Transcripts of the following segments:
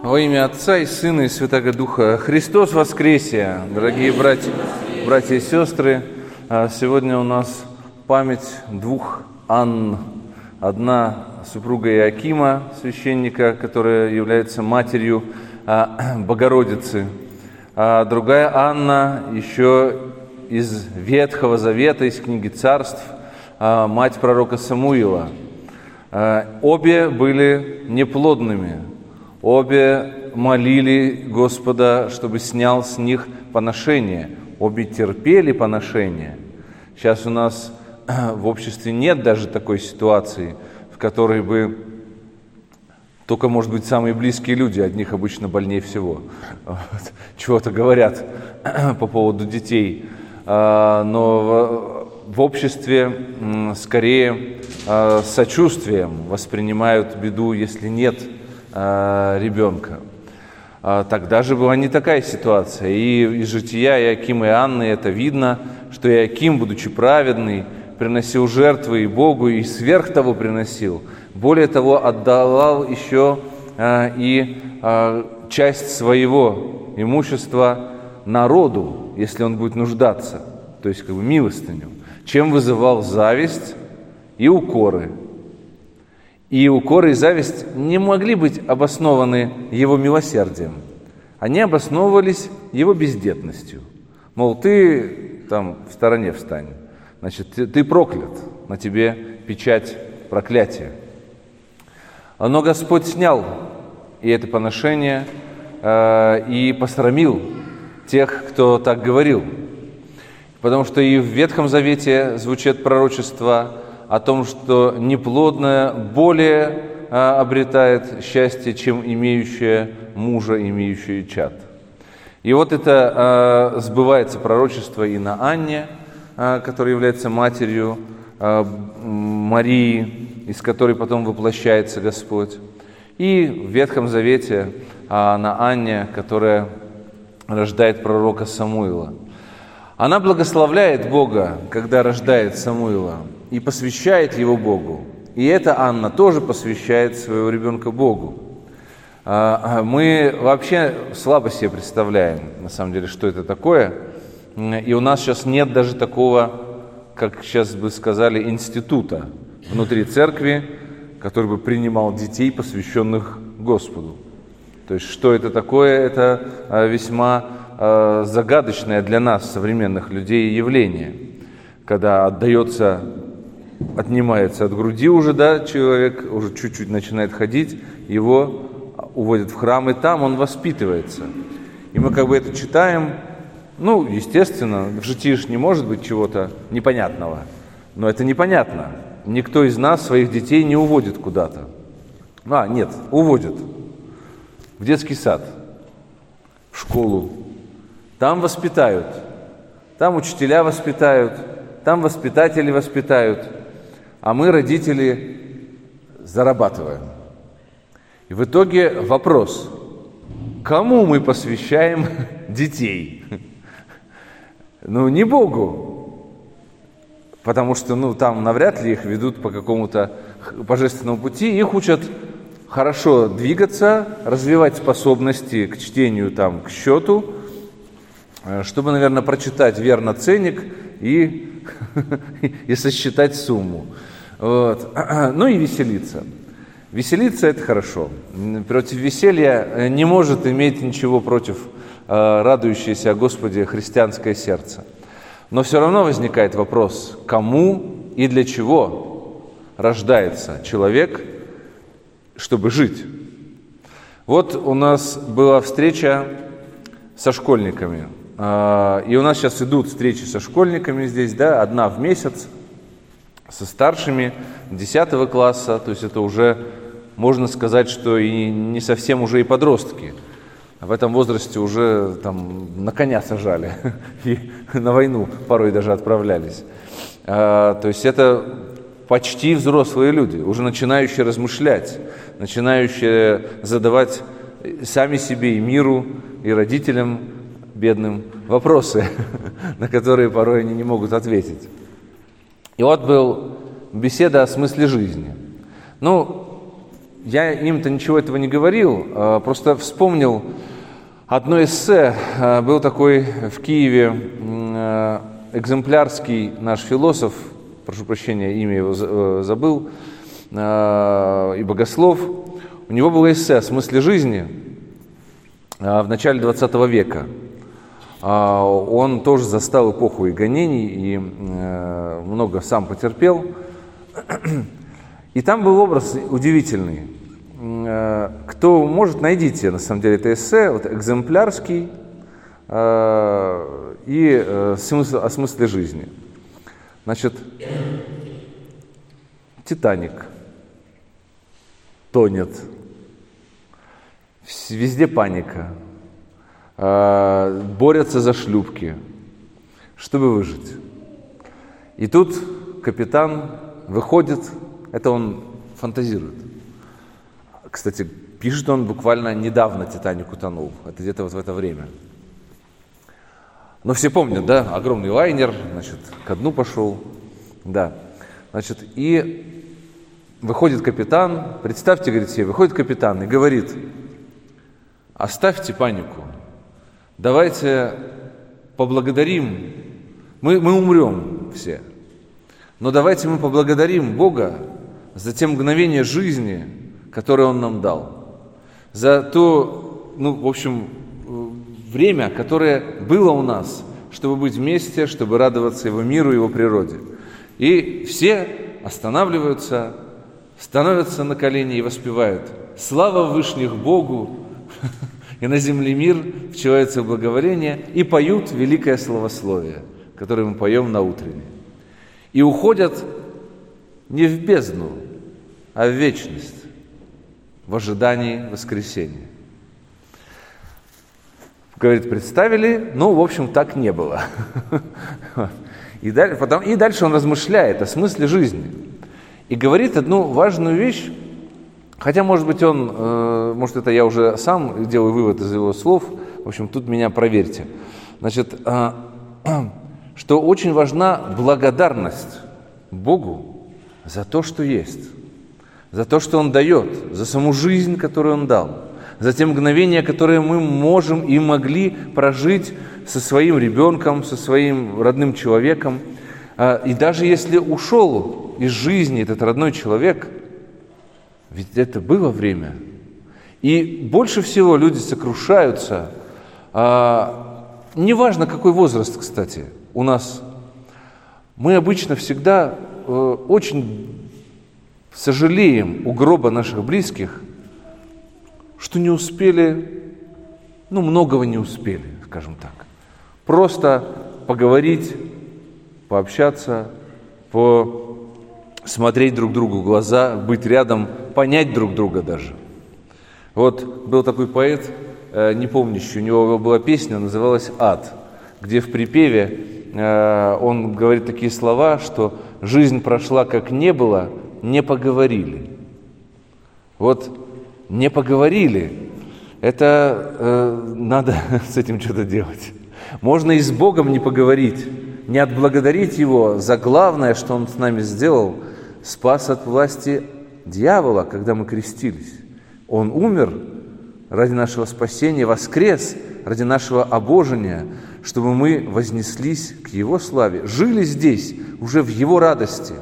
Во имя Отца и Сына и Святаго Духа. Христос воскресе, дорогие братья и сестры. Сегодня у нас память двух Анн. Одна супруга Иоакима, священника, которая является матерью Богородицы, а другая Анна еще из Ветхого Завета, из книги Царств, мать пророка Самуила. Обе были неплодными, обе молили Господа, чтобы снял с них поношение, обе терпели поношение. Сейчас у нас в обществе нет даже такой ситуации, в которой бы только, может быть, самые близкие люди, от них обычно больнее всего, чего-то говорят по поводу детей. Но в обществе скорее с сочувствием воспринимают беду, если нет ребенка. Тогда же была не такая ситуация. И из жития Иоакима и Анны это видно, что Иоаким, будучи праведный, приносил жертвы и Богу, и сверх того приносил. Более того, отдавал еще и часть своего имущества народу, если он будет нуждаться, то есть как бы милостыню, чем вызывал зависть и укоры. И укоры и зависть не могли быть обоснованы его милосердием. Они обосновывались его бездетностью. Мол, ты там в стороне встань, значит, ты проклят, на тебе печать проклятия. Но Господь снял и это поношение, и посрамил тех, кто так говорил. Потому что и в Ветхом Завете звучит пророчество о том, что неплодная более обретает счастье, чем имеющая мужа, имеющая чад. И вот это сбывается пророчество и на Анне, которая является матерью Марии, из которой потом воплощается Господь. И в Ветхом Завете на Анне, которая рождает пророка Самуила. Она благословляет Бога, когда рождает Самуила, и посвящает его Богу. И эта Анна тоже посвящает своего ребенка Богу. Мы вообще слабо себе представляем, на самом деле, что это такое. И у нас сейчас нет даже такого, как сейчас бы сказали, института внутри церкви, который бы принимал детей, посвященных Господу. То есть, что это такое, это весьма загадочное для нас, современных людей, явление. Когда отнимается от груди уже, человек уже чуть-чуть начинает ходить, его уводят в храм, и там он воспитывается. И мы как бы это читаем, естественно, в житии не может быть чего-то непонятного, но это непонятно. Никто из нас своих детей не уводит куда-то. Уводит. В детский сад, в школу. Там воспитают, там учителя воспитают, там воспитатели воспитают, а мы, родители, зарабатываем. И в итоге вопрос, кому мы посвящаем детей? Не Богу, потому что там навряд ли их ведут по какому-то божественному пути, их учат хорошо двигаться, развивать способности к чтению, к счету, чтобы, наверное, прочитать верно ценник и сосчитать сумму. И веселиться. Веселиться – это хорошо. Против веселья не может иметь ничего против радующееся о Господе христианское сердце. Но все равно возникает вопрос, кому и для чего рождается человек, чтобы жить. Вот у нас была встреча со школьниками. И у нас сейчас идут встречи со школьниками здесь, одна в месяц, со старшими 10 класса, то есть это уже, можно сказать, что и не совсем уже и подростки. В этом возрасте уже на коня сажали и на войну порой даже отправлялись. То есть это почти взрослые люди, уже начинающие размышлять, начинающие задавать сами себе и миру, и родителям бедным вопросы, на которые порой они не могут ответить. И вот была беседа о смысле жизни. я им-то ничего этого не говорил, просто вспомнил одно эссе. Был такой в Киеве экземплярский наш философ, прошу прощения, имя его забыл, и богослов. У него было эссе о смысле жизни в начале 20 века. Он тоже застал эпоху и гонений, и много сам потерпел. И там был образ удивительный. Кто может, найдите, на самом деле, это эссе, вот, экземплярский и о смысле жизни. Значит, «Титаник» тонет, везде паника, борются за шлюпки, чтобы выжить. И тут капитан выходит, это он фантазирует. Кстати, пишет он буквально недавно «Титаник» утонул, это где-то вот в это время. Но все помнят, да, огромный лайнер, значит, ко дну пошел, да. Значит, и выходит капитан, представьте, говорит себе, выходит капитан и говорит: оставьте панику, давайте поблагодарим, мы умрем все, но давайте мы поблагодарим Бога за те мгновения жизни, которые Он нам дал, за то, в общем, время, которое было у нас, чтобы быть вместе, чтобы радоваться Его миру, Его природе. И все останавливаются, становятся на колени и воспевают: «Слава Вышних Богу!» И на земле мир, вчивается в благоволение, и поют великое славословие, которое мы поем на утренней. И уходят не в бездну, а в вечность, в ожидании воскресения. Говорит, представили, в общем, так не было. И дальше он размышляет о смысле жизни. И говорит одну важную вещь, хотя, может быть, может, это я уже сам делаю вывод из его слов, в общем, тут меня проверьте. Значит, что очень важна благодарность Богу за то, что есть, за то, что Он дает, за саму жизнь, которую Он дал, за те мгновения, которые мы можем и могли прожить со своим ребенком, со своим родным человеком. И даже если ушел из жизни этот родной человек, ведь это было время. И больше всего люди сокрушаются, неважно какой возраст, кстати, у нас. Мы обычно всегда очень сожалеем у гроба наших близких, что не успели, многого не успели, скажем так. Просто поговорить, пообщаться, посмотреть друг другу в глаза, быть рядом, понять друг друга даже. Вот был такой поэт, не помнящий, у него была песня, называлась «Ад», где в припеве он говорит такие слова, что «жизнь прошла, как не было, не поговорили». Вот не поговорили, это надо с этим что-то делать. Можно и с Богом не поговорить, не отблагодарить Его за главное, что Он с нами сделал, спас от власти дьявола, когда мы крестились. Он умер ради нашего спасения, воскрес ради нашего обожения, чтобы мы вознеслись к Его славе, жили здесь, уже в Его радости.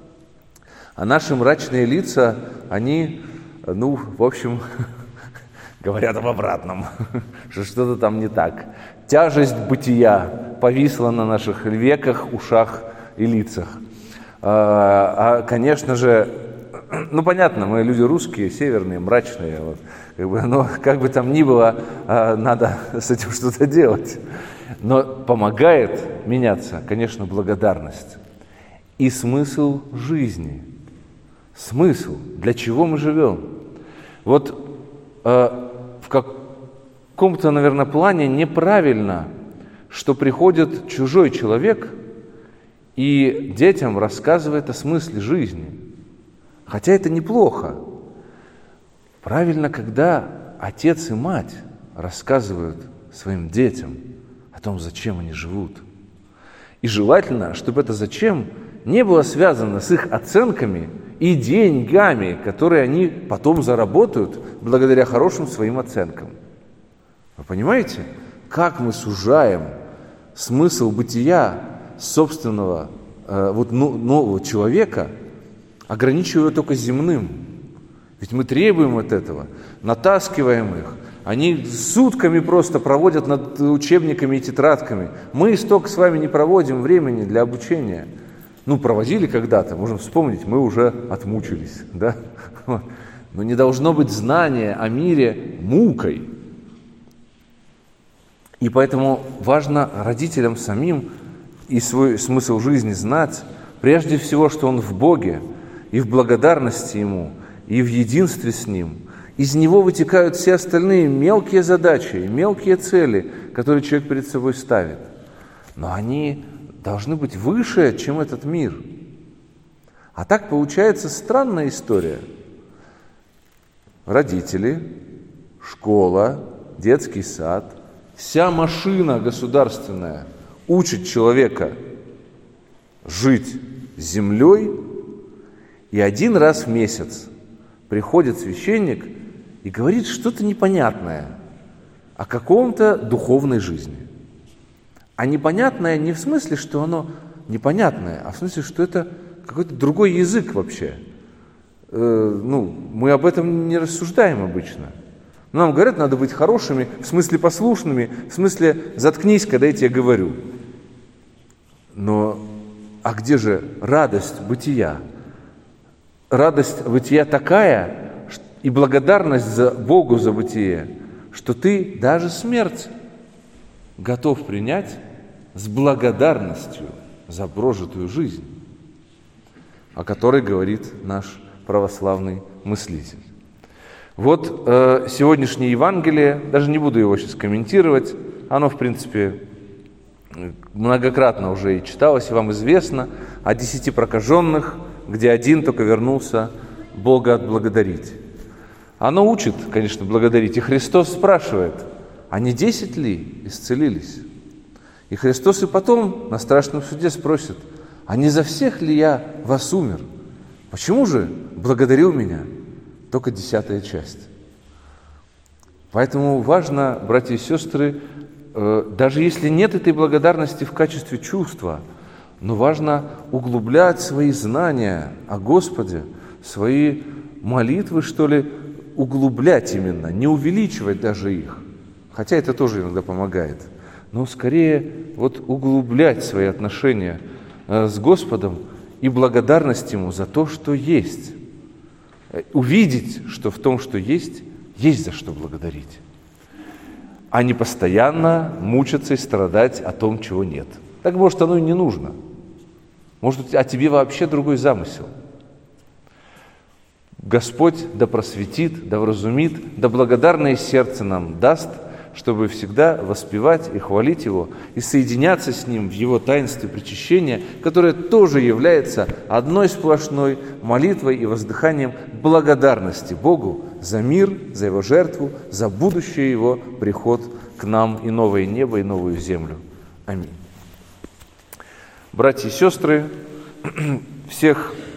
А наши мрачные лица, они, в общем, говорят об обратном, что что-то там не так. Тяжесть бытия повисла на наших веках, ушах и лицах. Конечно же, понятно, мы люди русские, северные, мрачные, но как бы там ни было, надо с этим что-то делать. Но помогает меняться, конечно, благодарность и смысл жизни. Смысл, для чего мы живем. Вот в каком-то, наверное, плане неправильно, что приходит чужой человек и детям рассказывает о смысле жизни. Хотя это неплохо. Правильно, когда отец и мать рассказывают своим детям о том, зачем они живут. И желательно, чтобы это «зачем» не было связано с их оценками и деньгами, которые они потом заработают благодаря хорошим своим оценкам. Вы понимаете, как мы сужаем смысл бытия собственного нового человека, ограничивая его только земным? Ведь мы требуем от этого, натаскиваем их. Они сутками просто проводят над учебниками и тетрадками. Мы столько с вами не проводим времени для обучения. Проводили когда-то, можем вспомнить, мы уже отмучились, да? Но не должно быть знания о мире мукой. И поэтому важно родителям самим и свой смысл жизни знать, прежде всего, что он в Боге, и в благодарности Ему, и в единстве с Ним. Из него вытекают все остальные мелкие задачи, мелкие цели, которые человек перед собой ставит. Но они должны быть выше, чем этот мир. А так получается странная история. Родители, школа, детский сад, вся машина государственная учит человека жить с землей, и один раз в месяц приходит священник и говорит что-то непонятное о каком-то духовной жизни. А непонятное не в смысле, что оно непонятное, а в смысле, что это какой-то другой язык вообще. Мы об этом не рассуждаем обычно. Нам говорят, надо быть хорошими, в смысле послушными, в смысле заткнись, когда я тебе говорю. А где же радость бытия? Радость бытия такая и благодарность Богу за бытие, что ты даже смерть готов принять с благодарностью за прожитую жизнь, о которой говорит наш православный мыслитель. Сегодняшнее Евангелие, даже не буду его сейчас комментировать, оно, в принципе, многократно уже и читалось, и вам известно, о 10 прокаженных, где один только вернулся Бога отблагодарить. Оно учит, конечно, благодарить, и Христос спрашивает, а не 10 ли исцелились? И Христос и потом на страшном суде спросит, а не за всех ли я вас умер? Почему же благодарил меня только 10-я часть? Поэтому важно, братья и сестры, даже если нет этой благодарности в качестве чувства, но важно углублять свои знания о Господе, свои молитвы, углублять именно, не увеличивать даже их. Хотя это тоже иногда помогает. Но скорее углублять свои отношения с Господом и благодарность Ему за то, что есть. Увидеть, что в том, что есть за что благодарить. А не постоянно мучиться и страдать о том, чего нет. Так, может, оно и не нужно. Может, о тебе вообще другой замысел. Господь да просветит, да вразумит, да благодарное сердце нам даст, чтобы всегда воспевать и хвалить Его, и соединяться с Ним в Его таинстве причащения, которое тоже является одной сплошной молитвой и воздыханием благодарности Богу за мир, за Его жертву, за будущий Его приход к нам и новое небо, и новую землю. Аминь. Братья и сестры, всех